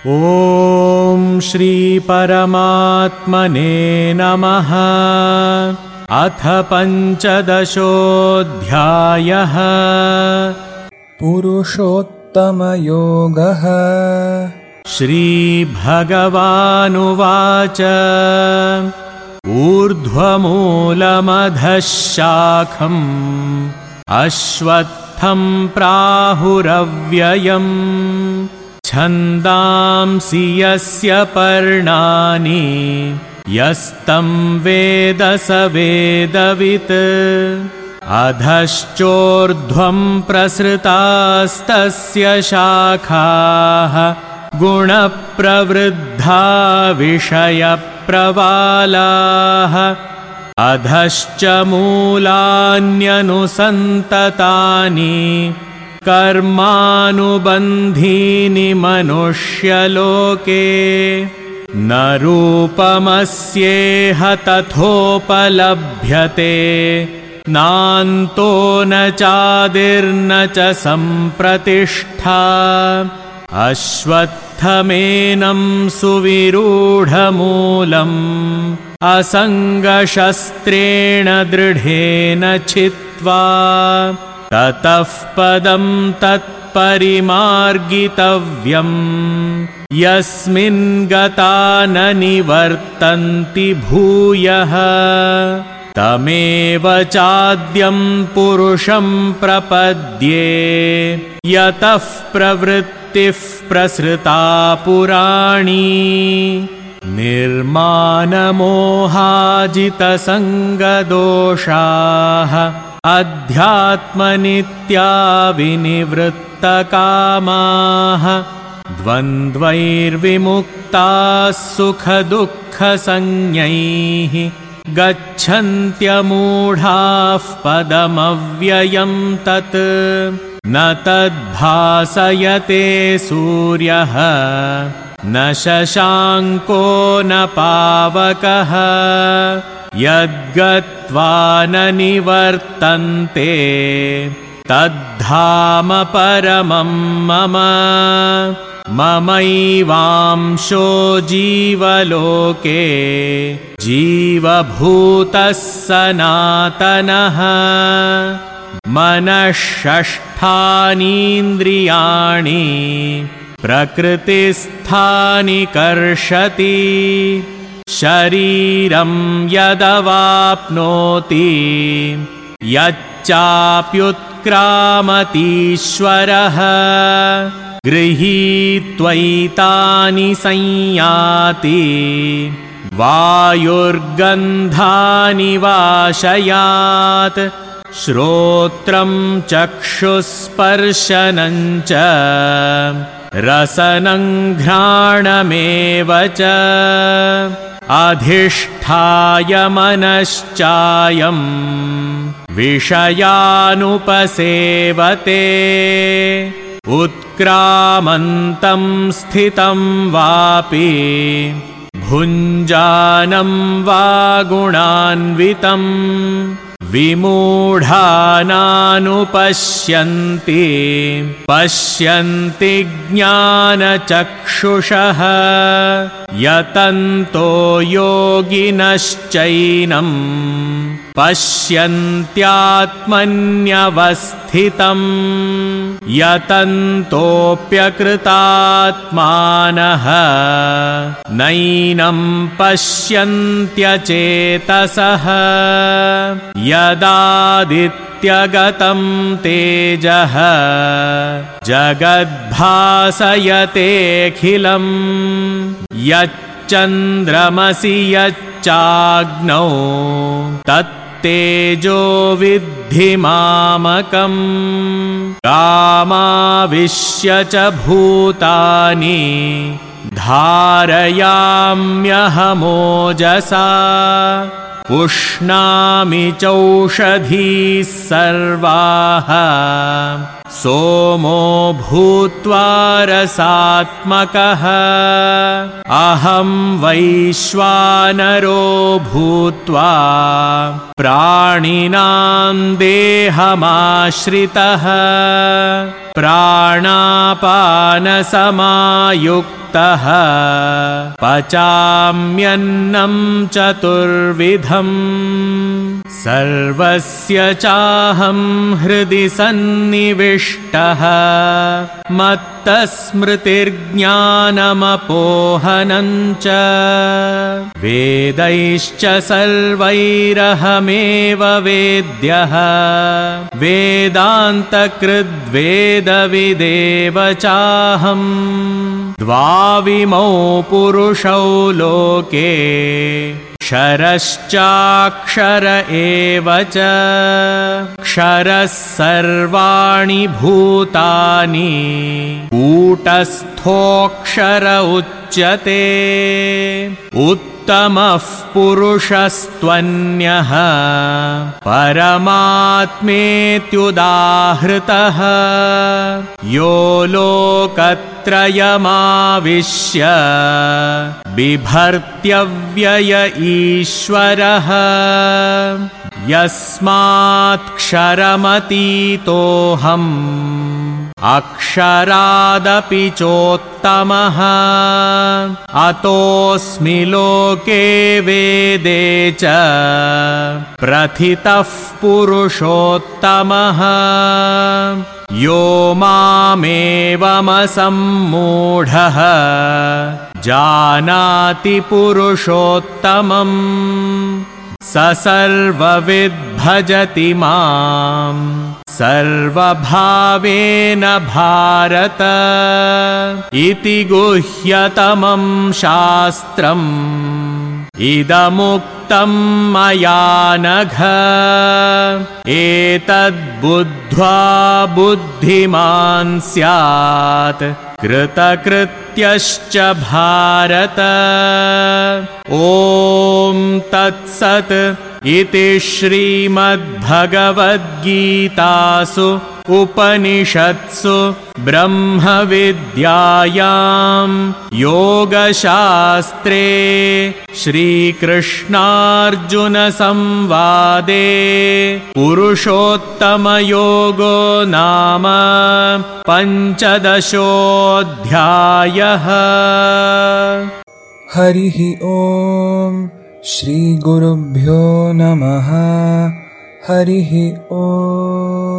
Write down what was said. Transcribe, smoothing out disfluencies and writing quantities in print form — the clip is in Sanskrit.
ॐ श्री परमात्मने नमः। अथ पञ्चदशोऽध्यायः। पुरुषोत्तमयोगः। श्रीभगवानुवाच ऊर्ध्वमूलमधः शाखम् अश्वत्थं प्राहुरव्ययम् छन्दांसि यस्य पर्णानि यस्तं वेद स वेदवित् अधश्चोर्ध्वं प्रसृतास्तस्य शाखाः गुणप्रवृद्धा विषयप्रवालाः अधश्च मूलान्यनुसन्ततानि कर्मानुबन्धीनि मनुष्यलोके न रूपमस्येह तथोपलभ्यते नान्तो न चादिर्न च सम्प्रतिष्ठा अश्वत्थमेनं सुविरूढमूलम् असङ्गशस्त्रेण दृढेन छित्त्वा ततः पदं तत्परिमार्गितव्यम् यस्मिन् गता न निवर्तन्ति भूयः तमेव चाद्यं पुरुषं प्रपद्ये यतः प्रवृत्तिः प्रसृता पुराणी निर्मानमोहाजितसङ्गदोषाः अध्यात्मनित्या विनिवृत्तकामाः द्वन्द्वैर्विमुक्ताः सुखदुःखसंज्ञैः गच्छन्त्यमूढाः पदमव्ययं तत् न तद्भासयते सूर्यः न शशाङ्को न पावकः यद्गत्वा न निवर्तन्ते तद्धाम परमं मम ममैवांशो जीवलोके जीवभूतः सनातनः मनःषष्ठानीन्द्रियाणि प्रकृतिस्थानि कर्षति शरीरं यदवाप्नोति यच्चाप्युत्क्रामतीश्वरः गृहीत्वैतानि संयाति वायुर्गन्धानि वाशयात् श्रोत्रं चक्षुस्पर्शनं च रसनं घ्राणमेव च अधिष्ठाय मनश्चायं विषयानुपसेवते उत्क्रामन्तं स्थितं वापि भुञ्जानं वा गुणान्वितं विमूढानानुपश्यन्ति पश्यन्ति ज्ञानचक्षुषः यतन्तो योगिनश्चैनं पश्यन्त्यात्मन्यवस्थितम् यतन्तोऽप्यकृतात्मानः नैनं पश्यन्त्यचेतसः यदादित्यगतं तेजः जगद्भासयतेऽखिलम् यच्चन्द्रमसि यच्चाग्नौ तत्तेजो विद्धि मामकम् कामाविश्य च भूतानि धारयाम्यहमोजसा पुष्णामि चौषधीः सर्वाः सोमो भूत्वा रसात्मकः अहं वैश्वानरो भूत्वा प्राणिनां देहमाश्रितः प्राणापानसमायुक्तः पचाम्यन्नं चतुर्विधम् सर्वस्य चाहं हृदि सन्निविष्टः मत्तस्मृतिर्ज्ञानमपोहनं च वेदैश्च सर्वैरहमेव वेद्यः वेदान्तकृद्वेदविदेव चाहम् द्वाविमौ पुरुषौ लोके क्षरश्चाक्षर एव च क्षरः सर्वाणि भूतानि कूटस्थोऽक्षर उच्यते उत्तमः पुरुषस्त्वन्यः परमात्मेत्युदाहृतः यो लोकत्रयमाविश्य बिभर्त्यव्यय ईश्वरः यस्मात्क्षरमतीतोऽहम् अक्षरादपि चोत्तमः अतोऽस्मि लोके वेदे च प्रथितः पुरुषोत्तमः यो मामेवमसम्मूढः जानाति पुरुषोत्तमम् स सर्वविद् भजति माम् सर्वभावेन भारत इति गुह्यतमं शास्त्रम् इदमुक्तं मया नघ एतद्बुद्ध्वा बुद्धिमान् स्यात् कृतकृत्यश्च भारत ॐ तत्सत् इति श्रीमद्भगवद्गीतासु उपनिषत्सु ब्रह्मविद्यायां योगशास्त्रे श्रीकृष्णार्जुनसंवादे पुरुषोत्तमयोगो नाम पञ्चदशोऽध्यायः। हरिः ॐ श्रीगुरुभ्यो नमः। हरिः ॐ।